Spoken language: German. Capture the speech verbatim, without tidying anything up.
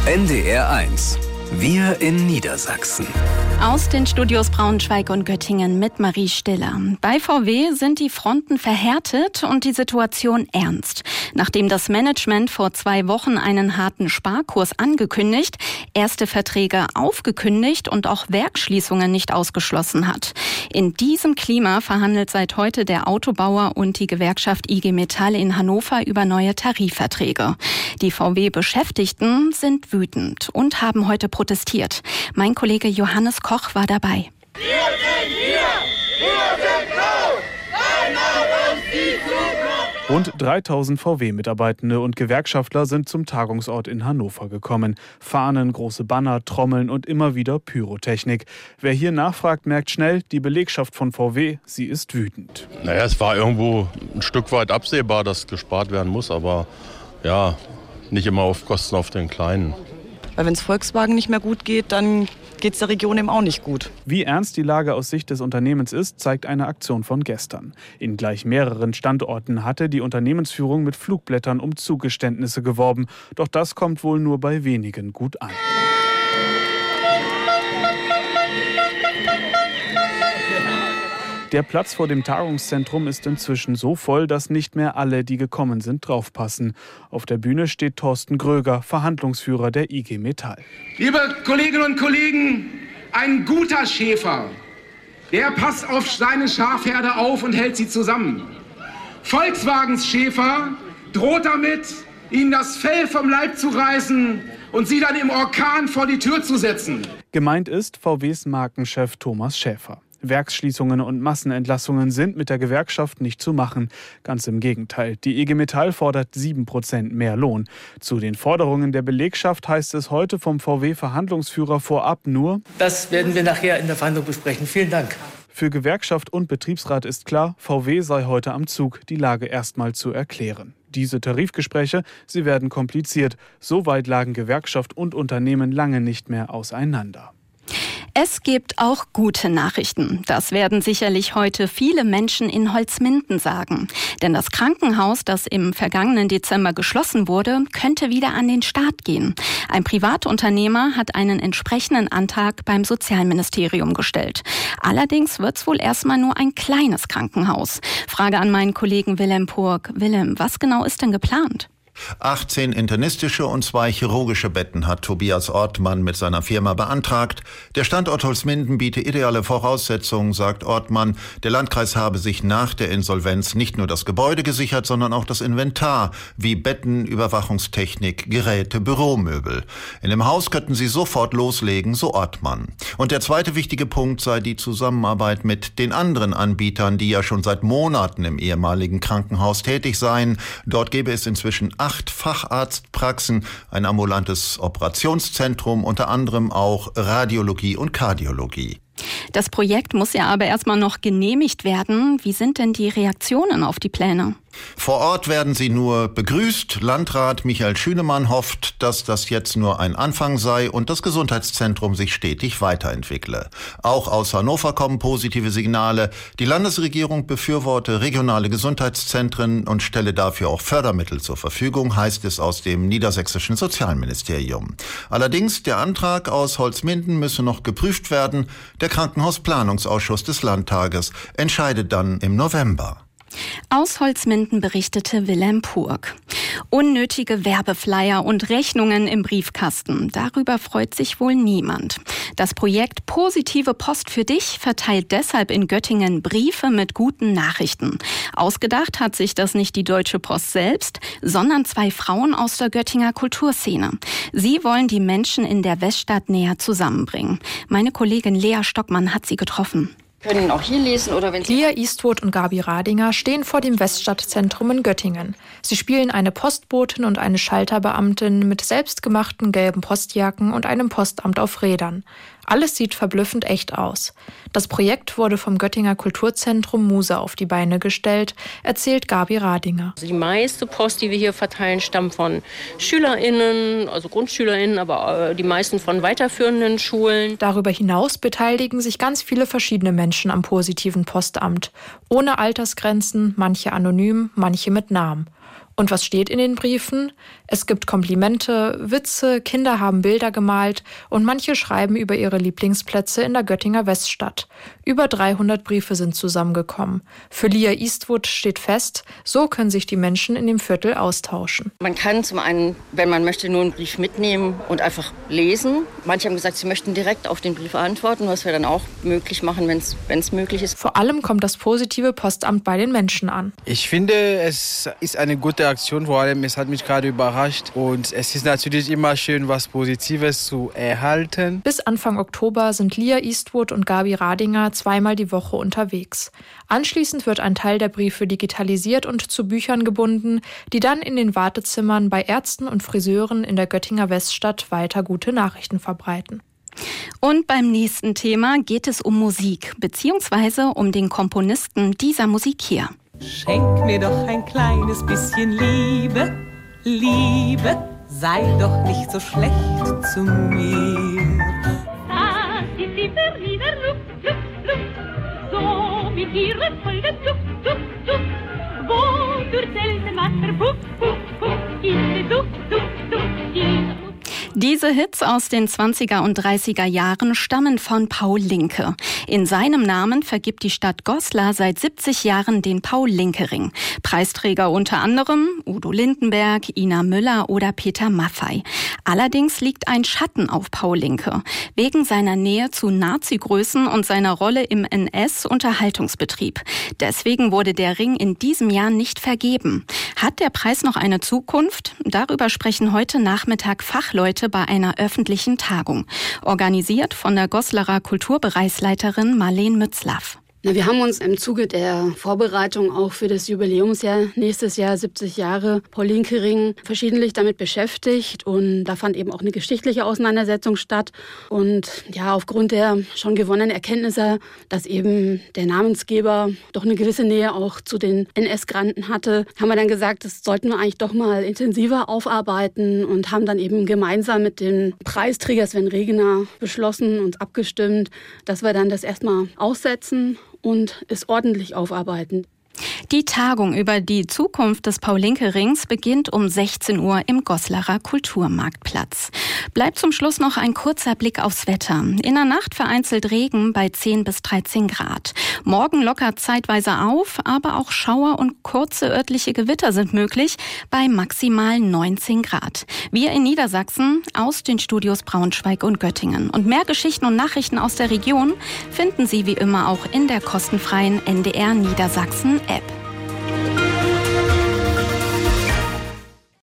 N D R eins. Wir in Niedersachsen. Aus den Studios Braunschweig und Göttingen mit Marie Stiller. Bei V W sind die Fronten verhärtet und die Situation ernst. Nachdem das Management vor zwei Wochen einen harten Sparkurs angekündigt, erste Verträge aufgekündigt und auch Werksschließungen nicht ausgeschlossen hat. In diesem Klima verhandelt seit heute der Autobauer und die Gewerkschaft I G Metall in Hannover über neue Tarifverträge. Die V W-Beschäftigten sind wütend und haben heute protestiert. Mein Kollege Johannes Koch war dabei. Wir sind hier, wir sind laut, einmal uns die Zukunft. Rund dreitausend V W-Mitarbeitende und Gewerkschaftler sind zum Tagungsort in Hannover gekommen. Fahnen, große Banner, Trommeln und immer wieder Pyrotechnik. Wer hier nachfragt, merkt schnell, die Belegschaft von V W, sie ist wütend. Naja, es war irgendwo ein Stück weit absehbar, dass gespart werden muss, aber ja, nicht immer auf Kosten auf den Kleinen. Weil wenn es Volkswagen nicht mehr gut geht, dann geht es der Region eben auch nicht gut. Wie ernst die Lage aus Sicht des Unternehmens ist, zeigt eine Aktion von gestern. In gleich mehreren Standorten hatte die Unternehmensführung mit Flugblättern um Zugeständnisse geworben. Doch das kommt wohl nur bei wenigen gut an. Der Platz vor dem Tagungszentrum ist inzwischen so voll, dass nicht mehr alle, die gekommen sind, draufpassen. Auf der Bühne steht Thorsten Gröger, Verhandlungsführer der I G Metall. Liebe Kolleginnen und Kollegen, ein guter Schäfer, der passt auf seine Schafherde auf und hält sie zusammen. Volkswagens Schäfer droht damit, ihnen das Fell vom Leib zu reißen und sie dann im Orkan vor die Tür zu setzen. Gemeint ist V Ws Markenchef Thomas Schäfer. Werksschließungen und Massenentlassungen sind mit der Gewerkschaft nicht zu machen. Ganz im Gegenteil. Die I G Metall fordert sieben Prozent mehr Lohn. Zu den Forderungen der Belegschaft heißt es heute vom V W-Verhandlungsführer vorab nur: Das werden wir nachher in der Verhandlung besprechen. Vielen Dank. Für Gewerkschaft und Betriebsrat ist klar, V W sei heute am Zug, die Lage erstmal zu erklären. Diese Tarifgespräche, sie werden kompliziert. So weit lagen Gewerkschaft und Unternehmen lange nicht mehr auseinander. Es gibt auch gute Nachrichten. Das werden sicherlich heute viele Menschen in Holzminden sagen. Denn das Krankenhaus, das im vergangenen Dezember geschlossen wurde, könnte wieder an den Start gehen. Ein Privatunternehmer hat einen entsprechenden Antrag beim Sozialministerium gestellt. Allerdings wird es wohl erstmal nur ein kleines Krankenhaus. Frage an meinen Kollegen Willem Purg. Willem, was genau ist denn geplant? achtzehn internistische und zwei chirurgische Betten hat Tobias Ortmann mit seiner Firma beantragt. Der Standort Holzminden biete ideale Voraussetzungen, sagt Ortmann. Der Landkreis habe sich nach der Insolvenz nicht nur das Gebäude gesichert, sondern auch das Inventar, wie Betten, Überwachungstechnik, Geräte, Büromöbel. In dem Haus könnten sie sofort loslegen, so Ortmann. Und der zweite wichtige Punkt sei die Zusammenarbeit mit den anderen Anbietern, die ja schon seit Monaten im ehemaligen Krankenhaus tätig seien. Dort gäbe es inzwischen acht Facharztpraxen, ein ambulantes Operationszentrum, unter anderem auch Radiologie und Kardiologie. Das Projekt muss ja aber erstmal noch genehmigt werden. Wie sind denn die Reaktionen auf die Pläne? Vor Ort werden sie nur begrüßt. Landrat Michael Schünemann hofft, dass das jetzt nur ein Anfang sei und das Gesundheitszentrum sich stetig weiterentwickle. Auch aus Hannover kommen positive Signale. Die Landesregierung befürworte regionale Gesundheitszentren und stelle dafür auch Fördermittel zur Verfügung, heißt es aus dem niedersächsischen Sozialministerium. Allerdings, der Antrag aus Holzminden müsse noch geprüft werden. Der Krankenhausplanungsausschuss des Landtages entscheidet dann im November. Aus Holzminden berichtete Willem Purg. Unnötige Werbeflyer und Rechnungen im Briefkasten. Darüber freut sich wohl niemand. Das Projekt Positive Post für dich verteilt deshalb in Göttingen Briefe mit guten Nachrichten. Ausgedacht hat sich das nicht die Deutsche Post selbst, sondern zwei Frauen aus der Göttinger Kulturszene. Sie wollen die Menschen in der Weststadt näher zusammenbringen. Meine Kollegin Lea Stockmann hat sie getroffen. Können auch hier lesen oder wenn Sie Lia Eastwood und Gabi Radinger stehen vor dem Weststadtzentrum in Göttingen. Sie spielen eine Postbotin und eine Schalterbeamtin mit selbstgemachten gelben Postjacken und einem Postamt auf Rädern. Alles sieht verblüffend echt aus. Das Projekt wurde vom Göttinger Kulturzentrum Muse auf die Beine gestellt, erzählt Gabi Radinger. Also die meiste Post, die wir hier verteilen, stammt von SchülerInnen, also GrundschülerInnen, aber die meisten von weiterführenden Schulen. Darüber hinaus beteiligen sich ganz viele verschiedene Menschen am positiven Postamt. Ohne Altersgrenzen, manche anonym, manche mit Namen. Und was steht in den Briefen? Es gibt Komplimente, Witze, Kinder haben Bilder gemalt und manche schreiben über ihre Lieblingsplätze in der Göttinger Weststadt. Über dreihundert Briefe sind zusammengekommen. Für Lia Eastwood steht fest, so können sich die Menschen in dem Viertel austauschen. Man kann zum einen, wenn man möchte, nur einen Brief mitnehmen und einfach lesen. Manche haben gesagt, sie möchten direkt auf den Brief antworten, was wir dann auch möglich machen, wenn es möglich ist. Vor allem kommt das positive Postamt bei den Menschen an. Ich finde, es ist eine gute Aktion, vor allem es hat mich gerade überrascht. Und es ist natürlich immer schön, was Positives zu erhalten. Bis Anfang Oktober sind Lia Eastwood und Gabi Radinger zweimal die Woche unterwegs. Anschließend wird ein Teil der Briefe digitalisiert und zu Büchern gebunden, die dann in den Wartezimmern bei Ärzten und Friseuren in der Göttinger Weststadt weiter gute Nachrichten verbreiten. Und beim nächsten Thema geht es um Musik, beziehungsweise um den Komponisten dieser Musik hier. Schenk mir doch ein kleines bisschen Liebe. Liebe, sei doch nicht so schlecht zu mir. Das ist die Berliner Luft, Luft, Luft, so mit ihrem vollen Duft, Duft, Duft, wo durch selten Wasser, Puff, Puff, Puff, diese Duft, Duft, Duft, diese Diese Hits aus den zwanziger und dreißiger Jahren stammen von Paul Linke. In seinem Namen vergibt die Stadt Goslar seit siebzig Jahren den Paul-Linke-Ring. Preisträger unter anderem Udo Lindenberg, Ina Müller oder Peter Maffay. Allerdings liegt ein Schatten auf Paul Linke. Wegen seiner Nähe zu Nazi-Größen und seiner Rolle im N S-Unterhaltungsbetrieb. Deswegen wurde der Ring in diesem Jahr nicht vergeben. Hat der Preis noch eine Zukunft? Darüber sprechen heute Nachmittag Fachleute bei einer öffentlichen Tagung, organisiert von der Goslarer Kulturbereichsleiterin Marleen Mützlaff. Wir haben uns im Zuge der Vorbereitung auch für das Jubiläumsjahr, nächstes Jahr siebzig Jahre Paul-Linke-Ring, verschiedentlich damit beschäftigt. Und da fand eben auch eine geschichtliche Auseinandersetzung statt. Und ja, aufgrund der schon gewonnenen Erkenntnisse, dass eben der Namensgeber doch eine gewisse Nähe auch zu den N S-Granden hatte, haben wir dann gesagt, das sollten wir eigentlich doch mal intensiver aufarbeiten und haben dann eben gemeinsam mit dem Preisträger Sven Regener beschlossen und abgestimmt, dass wir dann das erstmal aussetzen und es ordentlich aufarbeiten. Die Tagung über die Zukunft des Paul-Linke-Rings beginnt um sechzehn Uhr im Goslarer Kulturmarktplatz. Bleibt zum Schluss noch ein kurzer Blick aufs Wetter. In der Nacht vereinzelt Regen bei zehn bis dreizehn Grad. Morgen lockert zeitweise auf, aber auch Schauer und kurze örtliche Gewitter sind möglich bei maximal neunzehn Grad. Wir in Niedersachsen aus den Studios Braunschweig und Göttingen. Und mehr Geschichten und Nachrichten aus der Region finden Sie wie immer auch in der kostenfreien N D R Niedersachsen App.